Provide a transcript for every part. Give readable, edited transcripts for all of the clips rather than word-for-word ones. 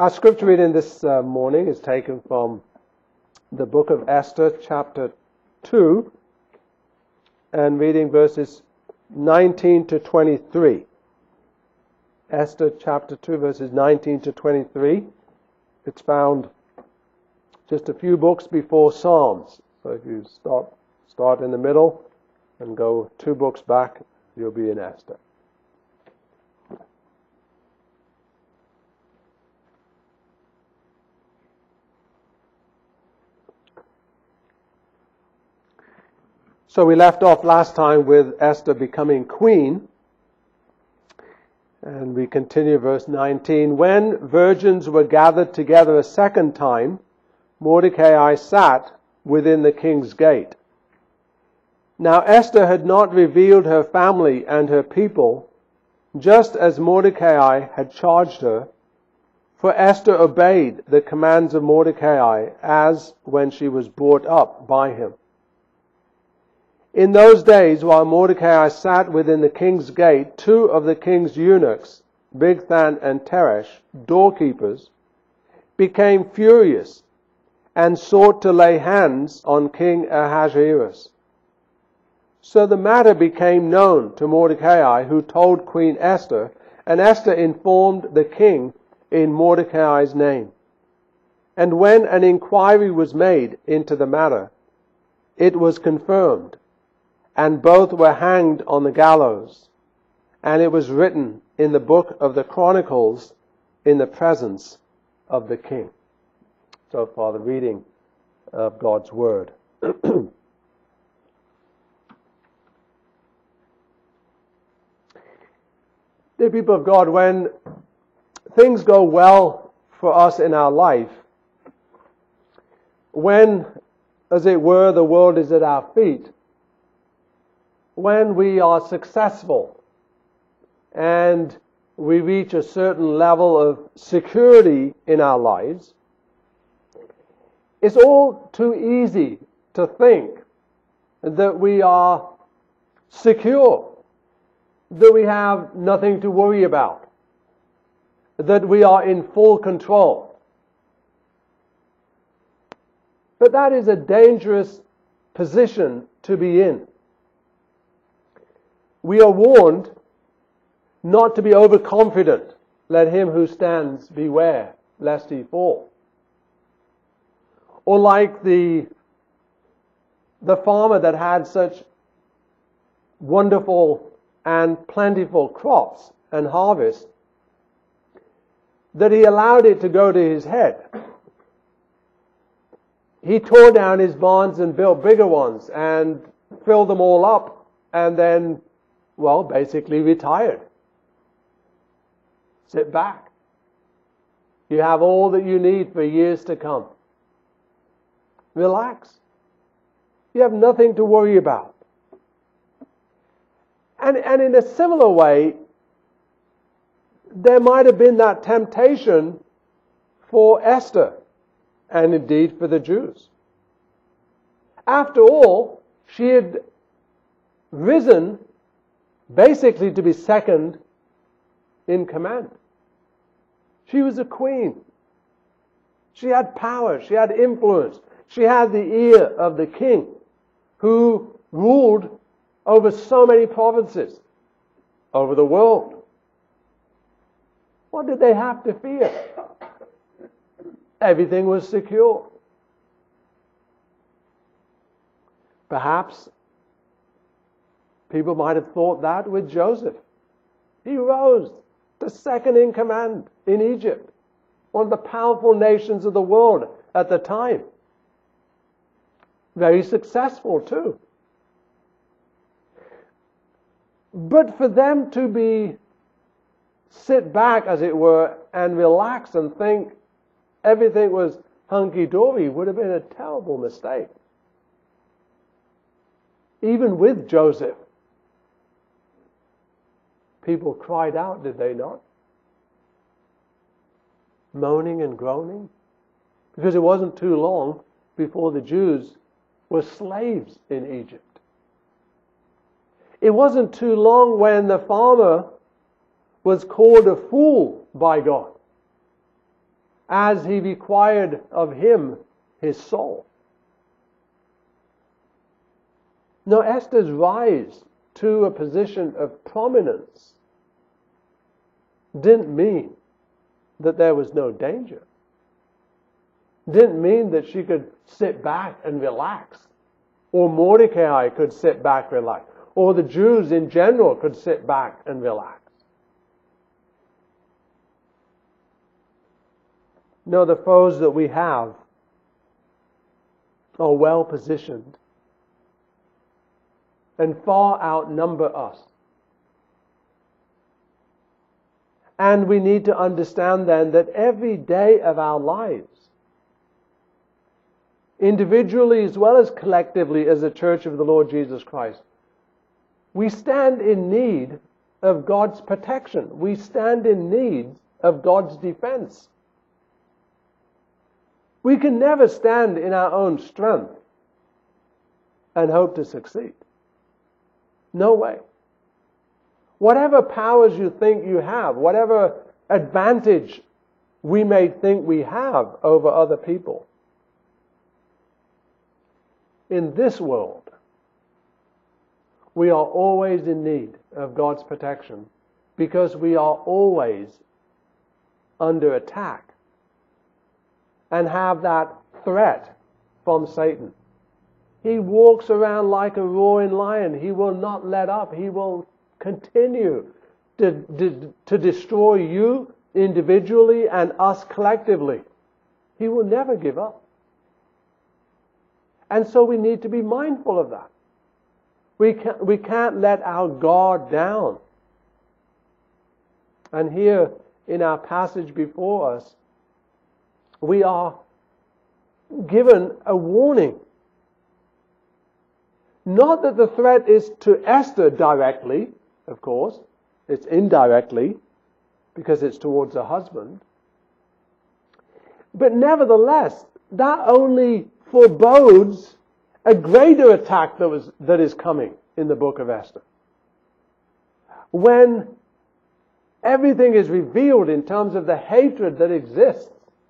Our scripture reading this morning is taken from the book of Esther, chapter 2, and reading verses 19 to 23. Esther, chapter 2, verses 19 to 23. It's found just a few books before Psalms. So if you start in the middle and go 2 books back, you'll be in Esther. So we left off last time with Esther becoming queen. And we continue verse 19. When virgins were gathered together a second time, Mordecai sat within the king's gate. Now Esther had not revealed her family and her people, just as Mordecai had charged her, for Esther obeyed the commands of Mordecai as when she was brought up by him. In those days, while Mordecai sat within the king's gate, 2 of the king's eunuchs, Bigthan and Teresh, doorkeepers, became furious and sought to lay hands on King Ahasuerus. So the matter became known to Mordecai, who told Queen Esther, and Esther informed the king in Mordecai's name. And when an inquiry was made into the matter, it was confirmed, and both were hanged on the gallows, and it was written in the book of the Chronicles in the presence of the king. So far, the reading of God's Word. Dear people of God, when things go well for us in our life, when, as it were, the world is at our feet, when we are successful and we reach a certain level of security in our lives, it's all too easy to think that we are secure, that we have nothing to worry about, that we are in full control. But that is a dangerous position to be in. We are warned not to be overconfident. Let him who stands beware lest he fall. Or like the farmer that had such wonderful and plentiful crops and harvest that he allowed it to go to his head. He tore down his barns and built bigger ones and filled them all up, and then basically retired. Sit back. You have all that you need for years to come. Relax. You have nothing to worry about. And in a similar way, there might have been that temptation for Esther, and indeed for the Jews. After all, she had risen basically to be second in command. She was a queen. She had power. She had influence. She had the ear of the king, who ruled over so many provinces over the world. What did they have to fear? Everything was secure. Perhaps people might have thought that with Joseph. He rose to second in command in Egypt, one of the powerful nations of the world at the time. Very successful too. But for them to sit back, as it were, and relax and think everything was hunky-dory would have been a terrible mistake. Even with Joseph, people cried out, did they not? Moaning and groaning. Because it wasn't too long before the Jews were slaves in Egypt. It wasn't too long when the farmer was called a fool by God. as he required of him his soul. No, Esther's rise to a position of prominence didn't mean that there was no danger. Didn't mean that she could sit back and relax, or Mordecai could sit back and relax, or the Jews in general could sit back and relax. No, the foes that we have are well positioned and far outnumber us. And we need to understand then that every day of our lives, individually as well as collectively as a church of the Lord Jesus Christ, we stand in need of God's protection. We stand in need of God's defense. We can never stand in our own strength and hope to succeed. No way. Whatever powers you think you have, whatever advantage we may think we have over other people, in this world, we are always in need of God's protection because we are always under attack and have that threat from Satan. He walks around like a roaring lion. He will not let up. He will continue to destroy you individually and us collectively. He will never give up. And so we need to be mindful of that. We can't let our guard down. And here in our passage before us, we are given a warning. Not that the threat is to Esther directly, of course. It's indirectly, because it's towards her husband. But nevertheless, that only forebodes a greater attack that is coming in the book of Esther. When everything is revealed in terms of the hatred that exists.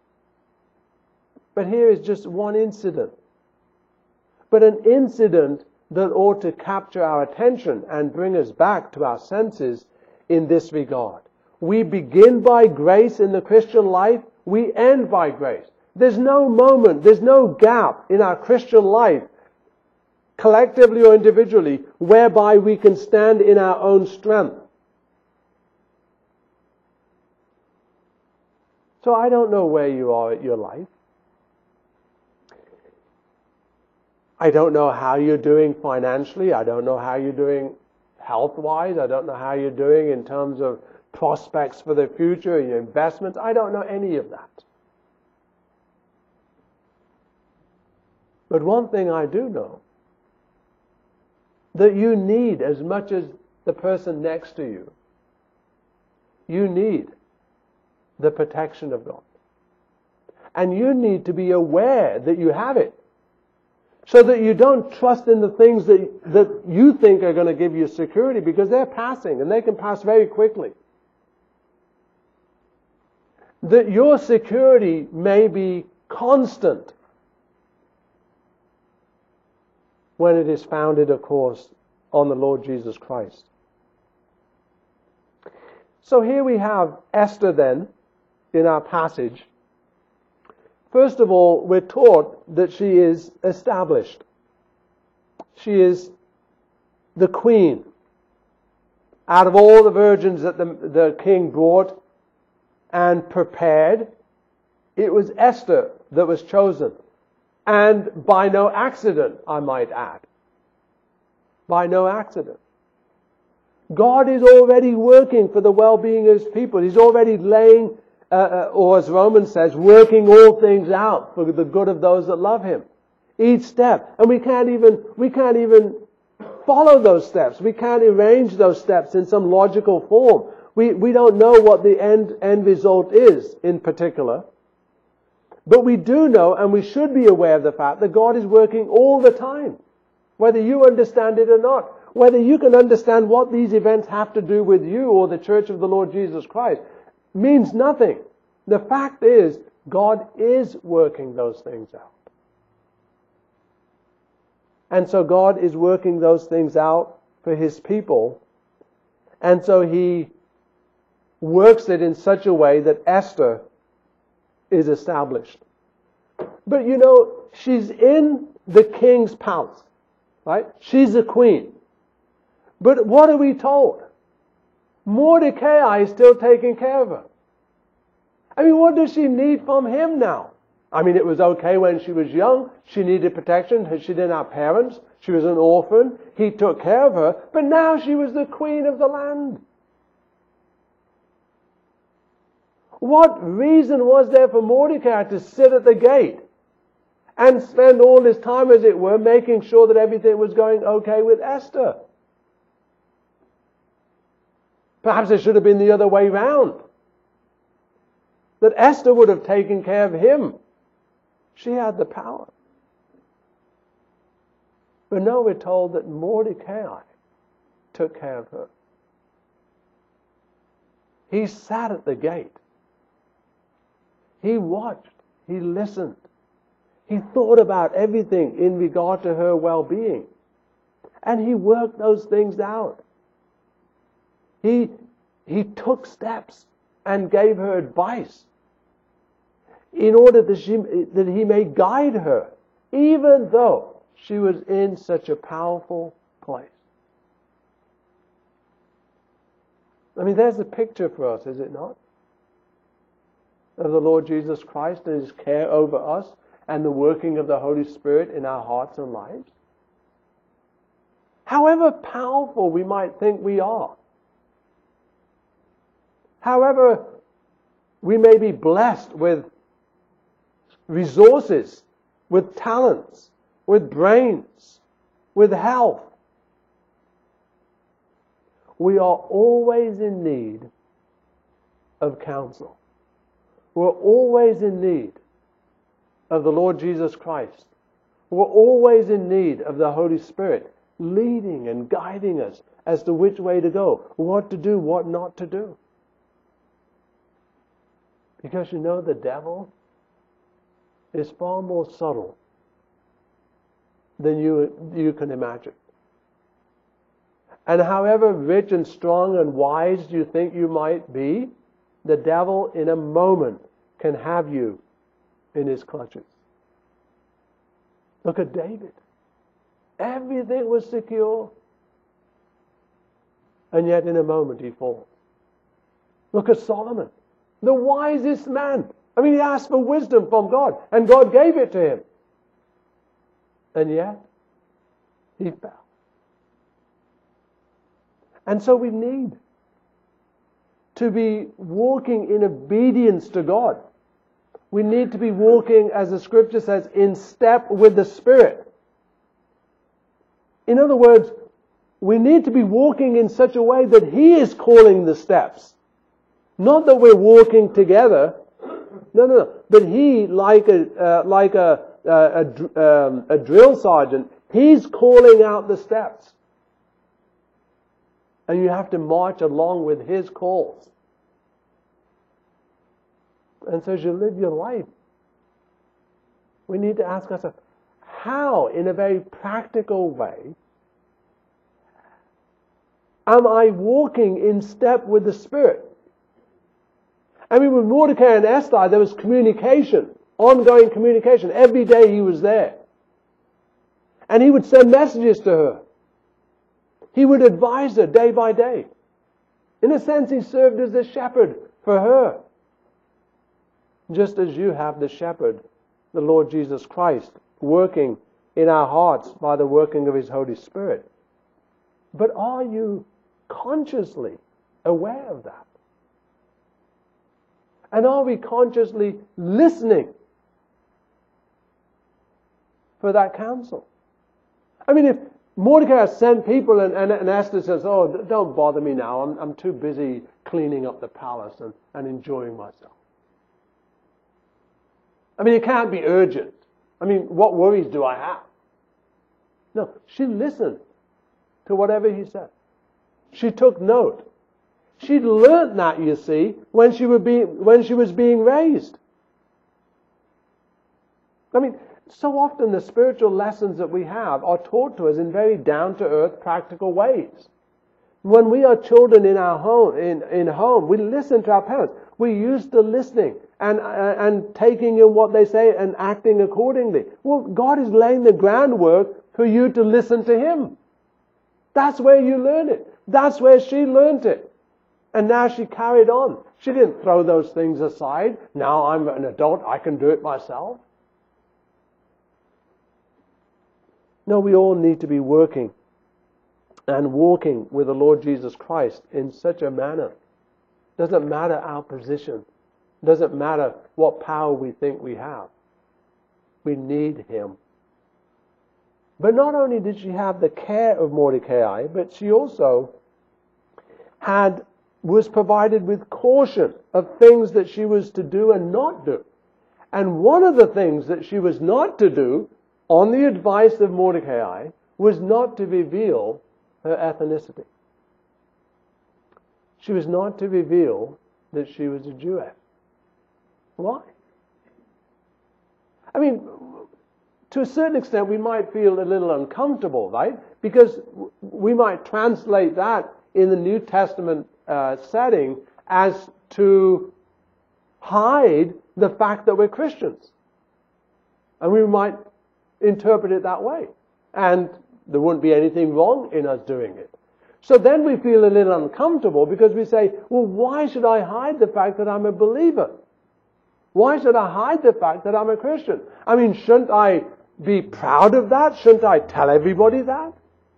But here is just one incident. But an incident that ought to capture our attention and bring us back to our senses in this regard. We begin by grace in the Christian life. We end by grace. There's no moment, there's no gap in our Christian life, collectively or individually, whereby we can stand in our own strength. So I don't know where you are at your life. I don't know how you're doing financially. I don't know how you're doing health-wise. I don't know how you're doing in terms of prospects for the future, your investments. I don't know any of that. But one thing I do know, that you need as much as the person next to you, you need the protection of God. And you need to be aware that you have it. So that you don't trust in the things that you think are going to give you security, because they're passing and they can pass very quickly. That your security may be constant when it is founded, of course, on the Lord Jesus Christ. So here we have Esther then in our passage. First of all, we're taught that she is established. She is the queen. Out of all the virgins that the king brought and prepared, it was Esther that was chosen. And by no accident, I might add. By no accident. God is already working for the well-being of His people. He's already laying or as Romans says, working all things out for the good of those that love Him. Each step. And we can't even follow those steps. We can't arrange those steps in some logical form. We don't know what the end result is in particular. But we do know, and we should be aware of the fact that God is working all the time. Whether you understand it or not. Whether you can understand what these events have to do with you or the Church of the Lord Jesus Christ means nothing. The fact is, God is working those things out. And so God is working those things out for His people. And so He works it in such a way that Esther is established. But you know, she's in the king's palace, right? She's a queen. But what are we told? Mordecai is still taking care of her. I mean, what does she need from him now? I mean, it was okay when she was young. She needed protection. She didn't have parents. She was an orphan. He took care of her. But now she was the queen of the land. What reason was there for Mordecai to sit at the gate and spend all his time, as it were, making sure that everything was going okay with Esther? Perhaps it should have been the other way round. That Esther would have taken care of him. She had the power. But no, we're told that Mordecai took care of her. He sat at the gate. He watched. He listened. He thought about everything in regard to her well-being. And he worked those things out. He took steps and gave her advice in order that he may guide her, even though she was in such a powerful place. I mean, there's a picture for us, is it not? Of the Lord Jesus Christ and His care over us and the working of the Holy Spirit in our hearts and lives. However powerful we might think we are, however we may be blessed with resources, with talents, with brains, with health, we are always in need of counsel. We're always in need of the Lord Jesus Christ. We're always in need of the Holy Spirit leading and guiding us as to which way to go, what to do, what not to do. Because you know, the devil is far more subtle than you can imagine. And however rich and strong and wise you think you might be, the devil in a moment can have you in his clutches. Look at David. Everything was secure. And yet in a moment he falls. Look at Solomon, the wisest man. I mean, he asked for wisdom from God, and God gave it to him. And yet he fell. And so we need to be walking in obedience to God. We need to be walking, as the scripture says, in step with the Spirit. In other words, we need to be walking in such a way that He is calling the steps. Not that we're walking together. No. But He, like a drill sergeant, He's calling out the steps. And you have to march along with His calls. And so as you live your life, we need to ask ourselves, how, in a very practical way, am I walking in step with the Spirit? I mean, with Mordecai and Esther, there was communication, ongoing communication. Every day he was there. And he would send messages to her. He would advise her day by day. In a sense, he served as a shepherd for her. Just as you have the shepherd, the Lord Jesus Christ, working in our hearts by the working of His Holy Spirit. But are you consciously aware of that? And are we consciously listening for that counsel? I mean, if Mordecai sent people and Esther says, "Oh, don't bother me now. I'm too busy cleaning up the palace and enjoying myself." I mean, it can't be urgent. I mean, what worries do I have? No, she listened to whatever he said. She took note. She'd learnt that, you see, when she was being raised. I mean, so often the spiritual lessons that we have are taught to us in very down-to-earth, practical ways. When we are children in our home, in home, we listen to our parents. We're used to listening and taking in what they say and acting accordingly. Well, God is laying the groundwork for you to listen to Him. That's where you learn it. That's where she learned it. And now she carried on. She didn't throw those things aside. Now I'm an adult, I can do it myself. No, we all need to be working and walking with the Lord Jesus Christ in such a manner. Doesn't matter our position. Doesn't matter what power we think we have. We need Him. But not only did she have the care of Mordecai, but she also was provided with caution of things that she was to do and not do. And one of the things that she was not to do, on the advice of Mordecai, was not to reveal her ethnicity. She was not to reveal that she was a Jewess. Why? I mean, to a certain extent we might feel a little uncomfortable, right? Because we might translate that in the New Testament setting as to hide the fact that we're Christians. And we might interpret it that way. And there wouldn't be anything wrong in us doing it. So then we feel a little uncomfortable because we say, well, why should I hide the fact that I'm a believer? Why should I hide the fact that I'm a Christian? I mean, shouldn't I be proud of that? Shouldn't I tell everybody that?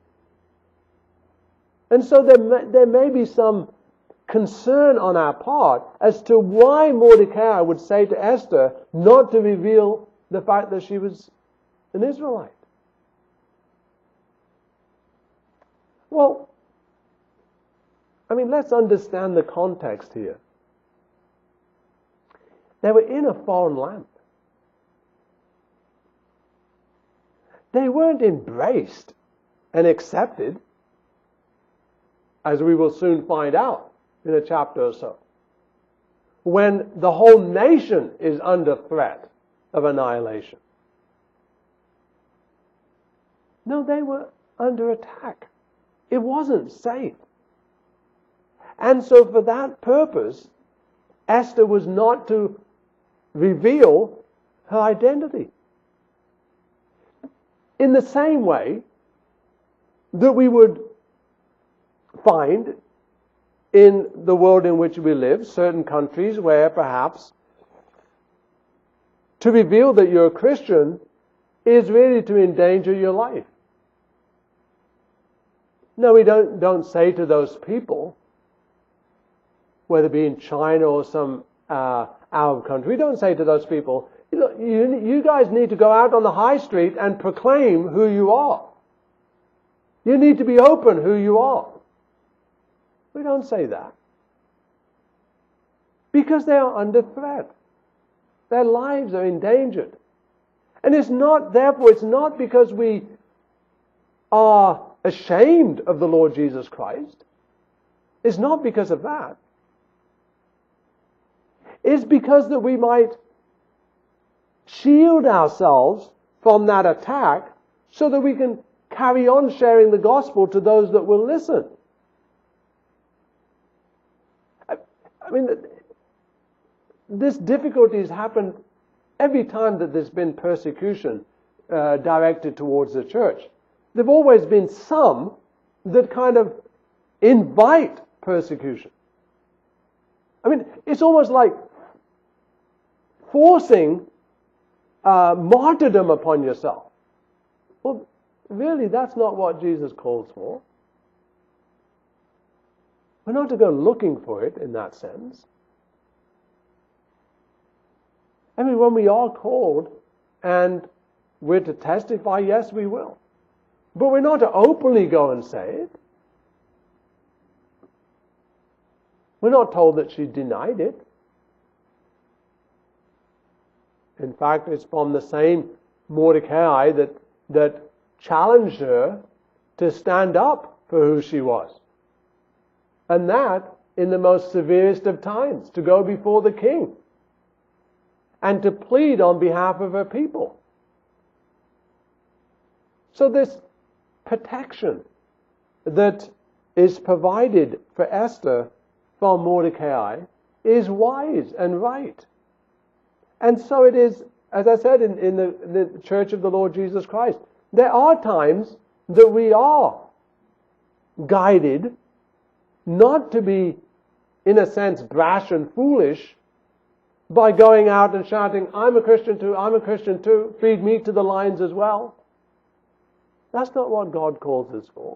And so there may be some concern on our part as to why Mordecai would say to Esther not to reveal the fact that she was an Israelite. Well, I mean, let's understand the context here. They were in a foreign land. They weren't embraced and accepted, as we will soon find out in a chapter or so, when the whole nation is under threat of annihilation. No, they were under attack. It wasn't safe. And so for that purpose, Esther was not to reveal her identity. In the same way that we would find in the world in which we live, certain countries where perhaps to reveal that you're a Christian is really to endanger your life. No, we don't say to those people, whether it be in China or some Arab country, we don't say to those people, you guys need to go out on the high street and proclaim who you are. You need to be open who you are. We don't say that. Because they are under threat. Their lives are endangered. And it's not because we are ashamed of the Lord Jesus Christ. It's not because of that. It's because that we might shield ourselves from that attack so that we can carry on sharing the gospel to those that will listen. I mean, this difficulty has happened every time that there's been persecution directed towards the church. There have always been some that kind of invite persecution. I mean, it's almost like forcing martyrdom upon yourself. Well, really, that's not what Jesus calls for. We're not to go looking for it in that sense. I mean, when we are called and we're to testify, yes, we will. But we're not to openly go and say it. We're not told that she denied it. In fact, it's from the same Mordecai that challenged her to stand up for who she was. And that in the most severest of times, to go before the king and to plead on behalf of her people. So this protection that is provided for Esther from Mordecai is wise and right. And so it is, as I said, in the Church of the Lord Jesus Christ. There are times that we are guided not to be, in a sense, brash and foolish by going out and shouting, I'm a Christian too, feed me to the lions as well. That's not what God calls us for.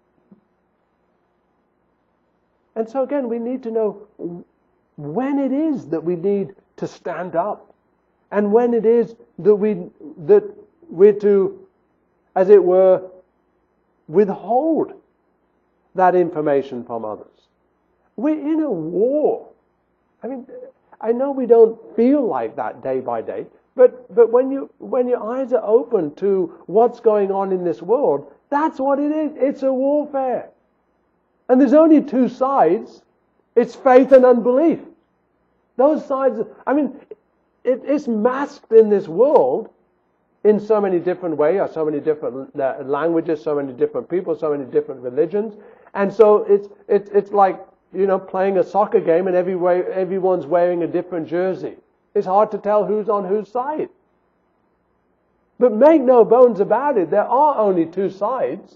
And so again, we need to know when it is that we need to stand up, and when it is that we're to, as it were, withhold that information from others. We're in a war. I mean, I know we don't feel like that day by day, but when your eyes are open to what's going on in this world, that's what it is. It's a warfare. And there's only two sides. It's faith and unbelief. Those sides, I mean, it's masked in this world in so many different ways, so many different languages, so many different people, so many different religions. And so it's like, playing a soccer game and everyone's wearing a different jersey. It's hard to tell who's on whose side. But make no bones about it, there are only two sides.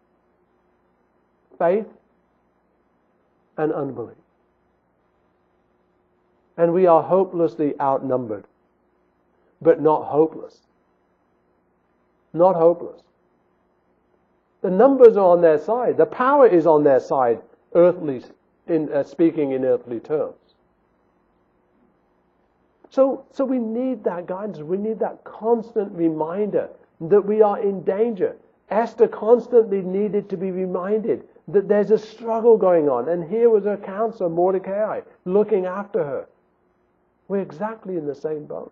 Faith and unbelief. And we are hopelessly outnumbered, but not hopeless. Not hopeless. The numbers are on their side. The power is on their side, speaking in earthly terms. So we need that guidance. We need that constant reminder that we are in danger. Esther constantly needed to be reminded that there's a struggle going on. And here was her counselor, Mordecai, looking after her. We're exactly in the same boat.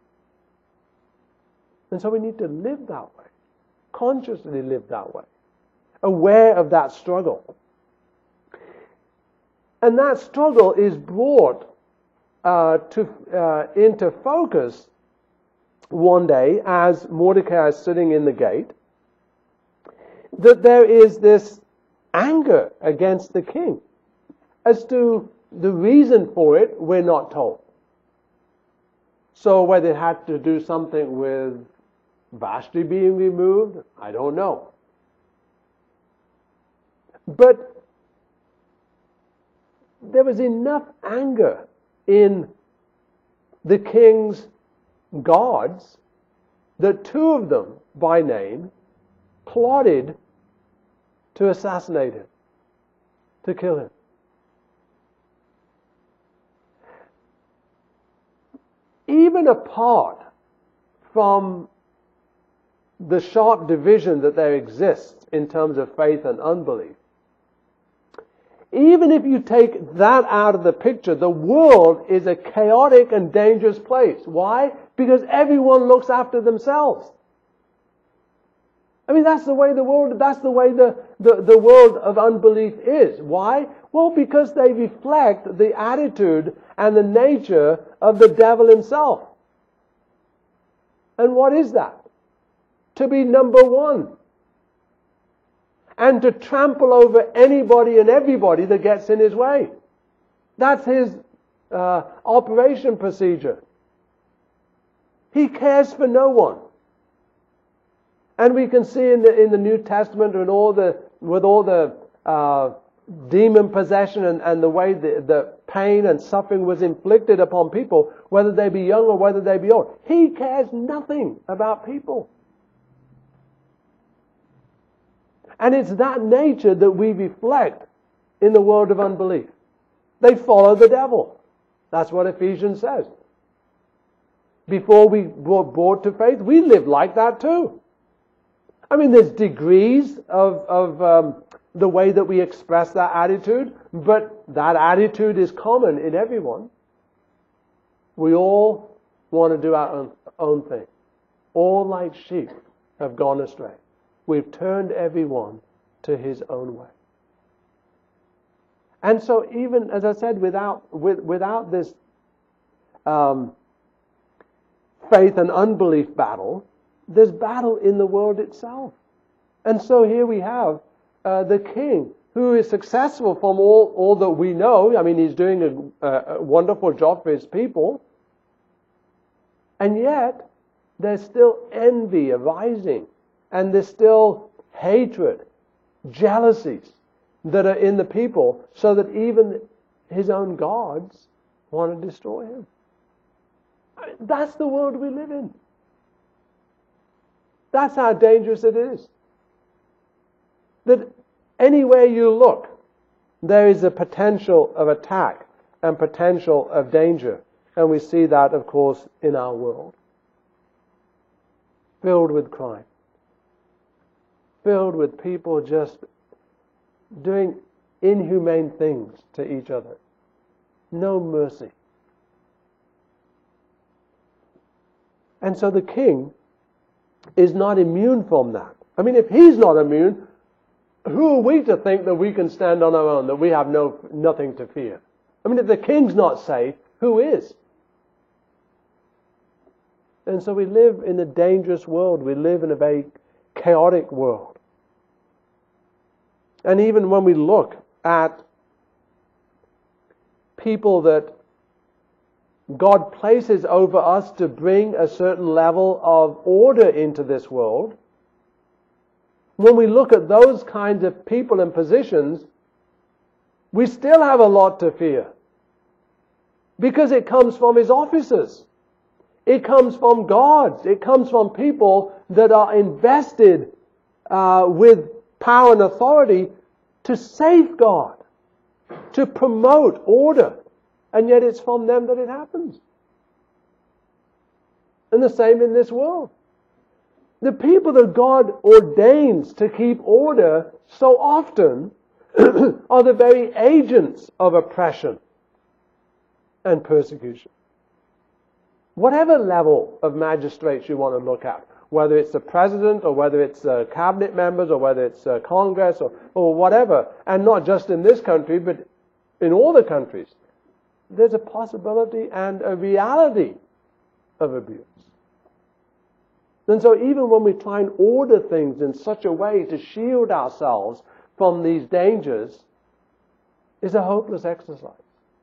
And so we need to live that way. Consciously live that way. Aware of that struggle. And that struggle is brought into focus one day as Mordecai is sitting in the gate, that there is this anger against the king. As to the reason for it, we're not told. So whether it had to do something with Vashti being removed, I don't know. But there was enough anger in the king's guards that two of them, by name, plotted to assassinate him, to kill him. Even apart from the sharp division that there exists in terms of faith and unbelief, even if you take that out of the picture, the world is a chaotic and dangerous place. Why? Because everyone looks after themselves. I mean, that's the way the world of unbelief is. Why? Well, because they reflect the attitude and the nature of the devil himself. And what is that? To be number one. And to trample over anybody and everybody that gets in his way. That's his operation procedure. He cares for no one. And we can see in the New Testament with all the demon possession and the way the pain and suffering was inflicted upon people, whether they be young or whether they be old. He cares nothing about people. And it's that nature that we reflect in the world of unbelief. They follow the devil. That's what Ephesians says. Before we were brought to faith, we lived like that too. I mean, there's degrees of the way that we express that attitude, but that attitude is common in everyone. We all want to do our own thing. All like sheep have gone astray. We've turned everyone to his own way. And so even, as I said, without this faith and unbelief battle, there's battle in the world itself. And so here we have the king who is successful from all that we know. I mean, he's doing a wonderful job for his people. And yet, there's still envy arising. And there's still hatred, jealousies that are in the people, so that even his own gods want to destroy him. I mean, that's the world we live in. That's how dangerous it is. That anywhere you look, there is a potential of attack and potential of danger. And we see that, of course, in our world. Filled with crime. Filled with people just doing inhumane things to each other. No mercy. And so the king is not immune from that. I mean, if he's not immune, who are we to think that we can stand on our own, that we have nothing to fear? I mean, if the king's not safe, who is? And so we live in a dangerous world. We live in a very chaotic world. And even when we look at people that God places over us to bring a certain level of order into this world, when we look at those kinds of people and positions, we still have a lot to fear. Because it comes from His officers. It comes from gods. It comes from people that are invested with power and authority to safeguard, to promote order. And yet it's from them that it happens. And the same in this world. The people that God ordains to keep order so often are the very agents of oppression and persecution. Whatever level of magistrates you want to look at, whether it's the president or whether it's cabinet members or whether it's Congress or whatever, and not just in this country but in all the countries, there's a possibility and a reality of abuse. And so even when we try and order things in such a way to shield ourselves from these dangers, it's a hopeless exercise.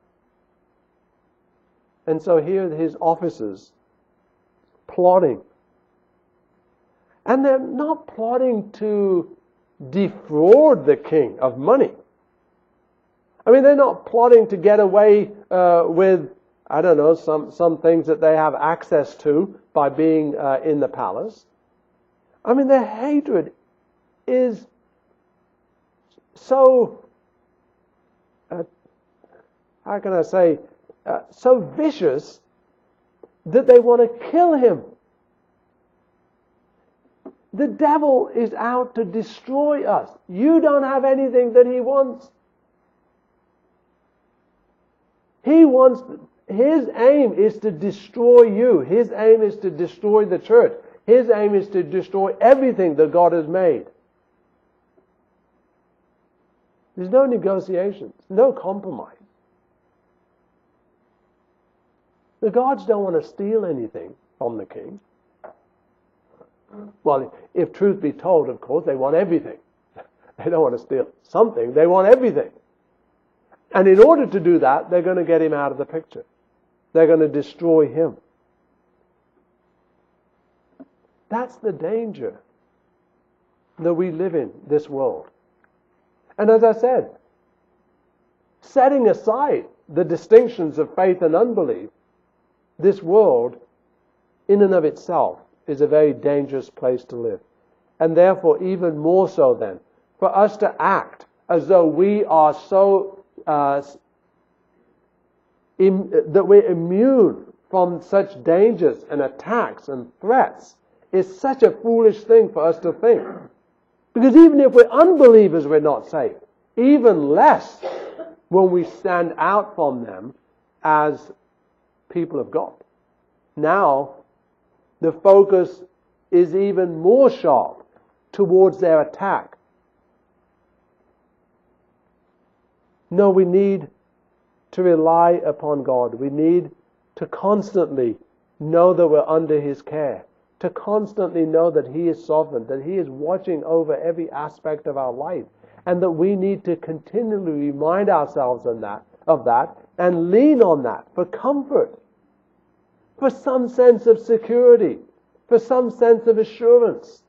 And so here are his officers plotting. And they're not plotting to defraud the king of money. I mean, they're not plotting to get away with, I don't know, some things that they have access to by being in the palace. I mean, their hatred is so, how can I say, so vicious that they want to kill him. The devil is out to destroy us. You don't have anything that he wants. He wants, his aim is to destroy you. His aim is to destroy the church. His aim is to destroy everything that God has made. There's no negotiations, no compromise. The gods don't want to steal anything from the king. Well, if truth be told, of course, they want everything. They don't want to steal something, they want everything. And in order to do that, they're going to get him out of the picture. They're going to destroy him. That's the danger that we live in this world. And as I said, setting aside the distinctions of faith and unbelief, this world, in and of itself, is a very dangerous place to live. And therefore, even more so then, for us to act as though we are so that we're immune from such dangers and attacks and threats is such a foolish thing for us to think. Because even if we're unbelievers, we're not safe. Even less when we stand out from them as people of God. Now, the focus is even more sharp towards their attack. No, we need to rely upon God. We need to constantly know that we're under His care. to constantly know that He is sovereign, that He is watching over every aspect of our life, and that we need to continually remind ourselves of that and lean on that for comfort, for some sense of security, for some sense of assurance.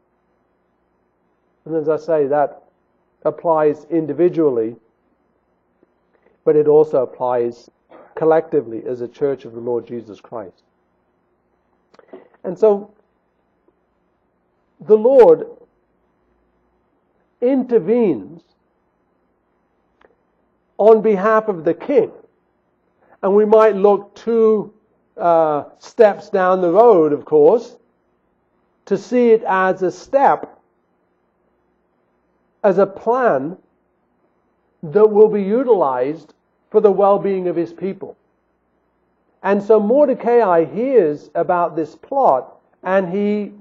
And as I say, that applies individually, but it also applies collectively as a church of the Lord Jesus Christ. And so, the Lord intervenes on behalf of the king. And we might look 2 steps down the road, of course, to see it as a step, as a plan that will be utilized for the well-being of his people. And so Mordecai hears about this plot, and he,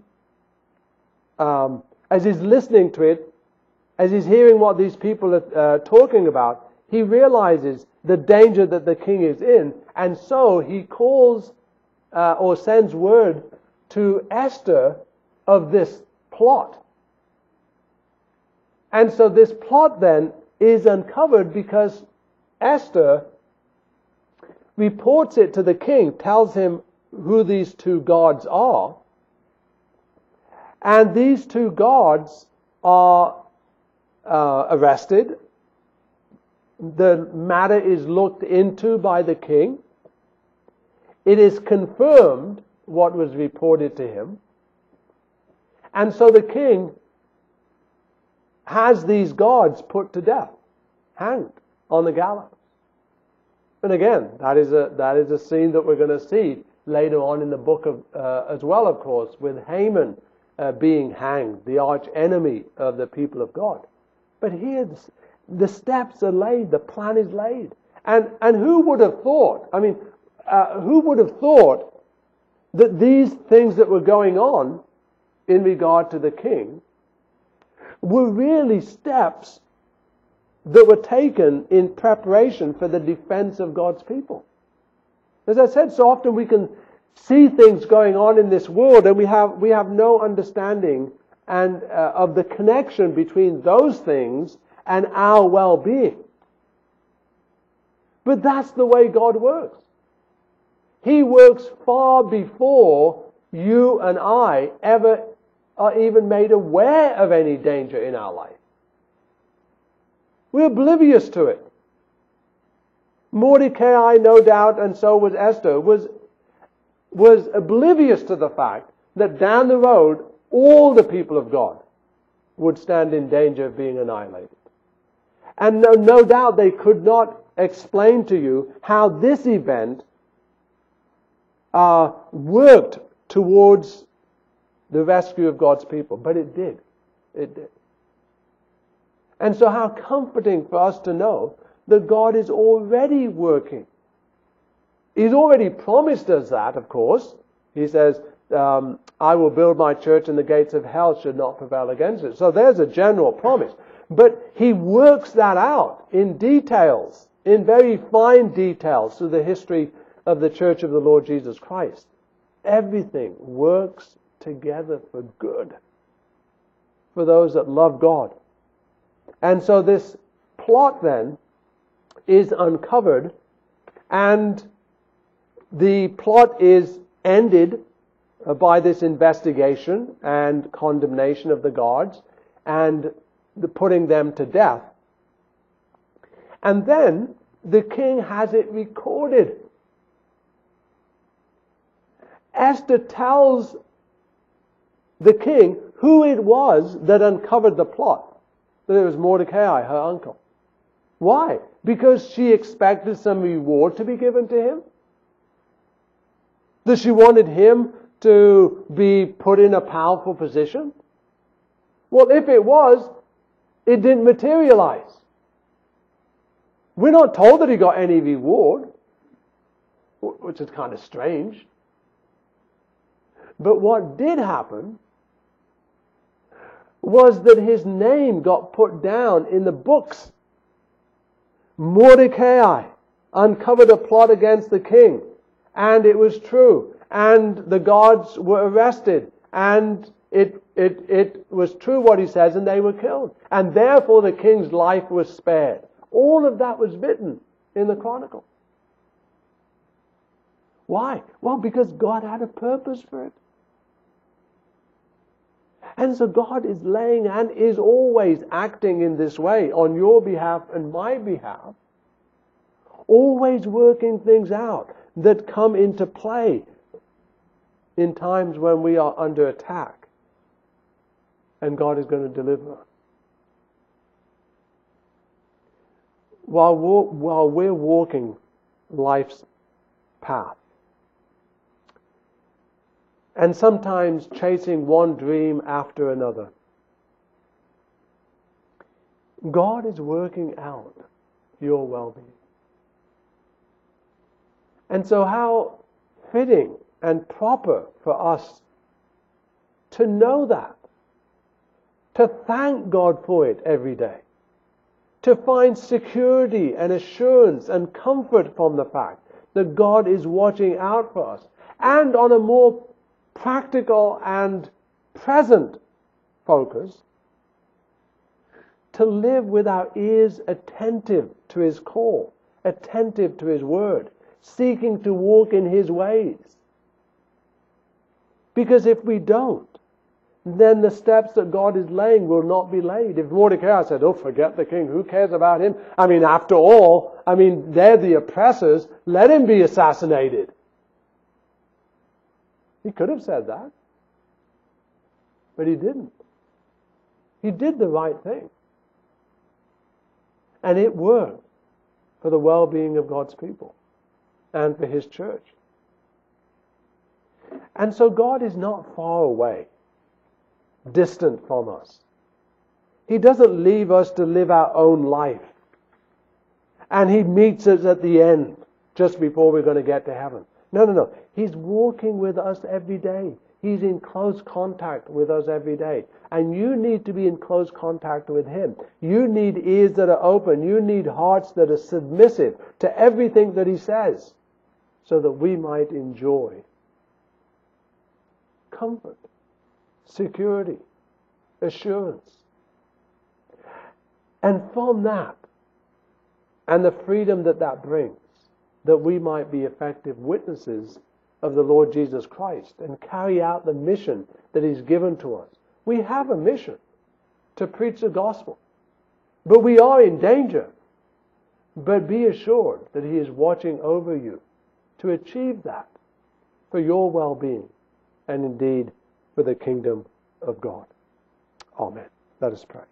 as he's listening to it, as he's hearing what these people are talking about, he realizes the danger that the king is in, and so he calls or sends word to Esther of this plot. And so this plot then is uncovered because Esther reports it to the king, tells him who these 2 gods are, and these 2 gods are arrested. The matter is looked into by the king. It is confirmed what was reported to him. And so the king has these gods put to death, hanged on the gallows. And again, that is a scene that we're going to see later on in the book of as well, of course, with Haman being hanged, the arch enemy of the people of God. But here, the steps are laid, the plan is laid. And who would have thought, who would have thought that these things that were going on in regard to the king were really steps that were taken in preparation for the defense of God's people? As I said, so often we can see things going on in this world and we have no understanding and of the connection between those things and our well-being. But that's the way God works. He works far before you and I ever are even made aware of any danger in our life. We're oblivious to it. Mordecai, no doubt, and so was Esther, was oblivious to the fact that down the road, all the people of God would stand in danger of being annihilated. And no doubt they could not explain to you how this event worked towards the rescue of God's people. But it did. It did. And so how comforting for us to know that God is already working. He's already promised us that, of course. He says, I will build my church and the gates of hell should not prevail against it. So there's a general promise. But He works that out in details, in very fine details through the history of the church of the Lord Jesus Christ. Everything works together for good for those that love God. And so this plot then is uncovered, and the plot is ended by this investigation and condemnation of the gods and the putting them to death. And then the king has it recorded. Esther tells the king who it was that uncovered the plot. That it was Mordecai, her uncle. Why? Because she expected some reward to be given to him? That she wanted him to be put in a powerful position? Well, if it was, it didn't materialize. We're not told that he got any reward, which is kind of strange. But what did happen was that his name got put down in the books. Mordecai uncovered a plot against the king, and it was true. and the guards were arrested, and it was true what he says, and they were killed. And therefore the king's life was spared. All of that was written in the Chronicle. Why? Well, because God had a purpose for it. And so God is laying and is always acting in this way on your behalf and my behalf, always working things out that come into play in times when we are under attack, and God is going to deliver us. While we're walking life's path, and sometimes chasing one dream after another, God is working out your well-being. And so how fitting and proper for us to know that, to thank God for it every day, to find security and assurance and comfort from the fact that God is watching out for us, and on a more practical and present focus, to live with our ears attentive to His call, attentive to His word, seeking to walk in His ways. Because if we don't, then the steps that God is laying will not be laid. If Mordecai said, oh, forget the king, who cares about him? After all, they're the oppressors, let him be assassinated. He could have said that. But he didn't. He did the right thing. And it worked for the well-being of God's people and for His church. And so God is not far away, distant from us. He doesn't leave us to live our own life. And He meets us at the end, just before we're going to get to heaven. No. He's walking with us every day. He's in close contact with us every day. And you need to be in close contact with Him. You need ears that are open. You need hearts that are submissive to everything that He says, so that we might enjoy comfort, security, assurance. And from that, and the freedom that brings, that we might be effective witnesses of the Lord Jesus Christ and carry out the mission that He's given to us. We have a mission to preach the gospel, but we are in danger. But be assured that He is watching over you to achieve that for your well-being and indeed for the kingdom of God. Amen. Let us pray.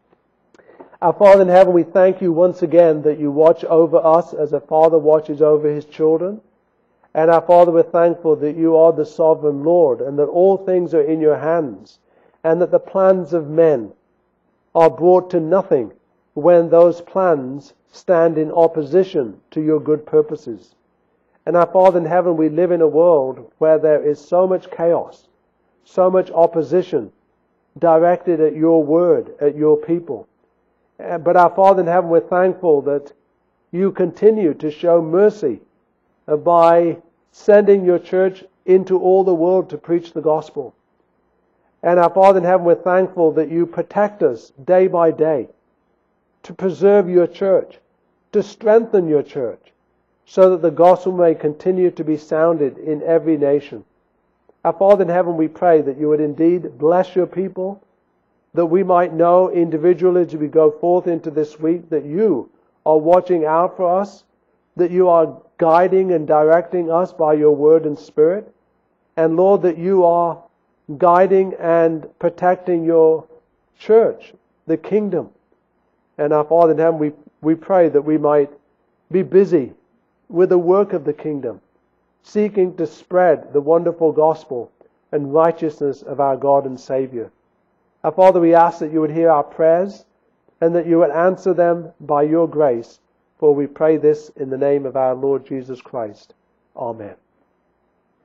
Our Father in heaven, we thank You once again that You watch over us as a father watches over his children. And our Father, we're thankful that You are the sovereign Lord and that all things are in Your hands, and that the plans of men are brought to nothing when those plans stand in opposition to Your good purposes. And our Father in heaven, we live in a world where there is so much chaos, so much opposition directed at Your word, at Your people. But our Father in heaven, we're thankful that You continue to show mercy by sending Your church into all the world to preach the gospel. And our Father in heaven, we're thankful that You protect us day by day to preserve Your church, to strengthen Your church, so that the gospel may continue to be sounded in every nation. Our Father in heaven, we pray that You would indeed bless Your people, that we might know individually as we go forth into this week that You are watching out for us, that You are guiding and directing us by Your word and spirit. And Lord, that You are guiding and protecting Your church, the kingdom. And our Father in heaven, we pray that we might be busy with the work of the kingdom, seeking to spread the wonderful gospel and righteousness of our God and Savior. Our Father, we ask that You would hear our prayers and that You would answer them by Your grace. For we pray this in the name of our Lord Jesus Christ. Amen.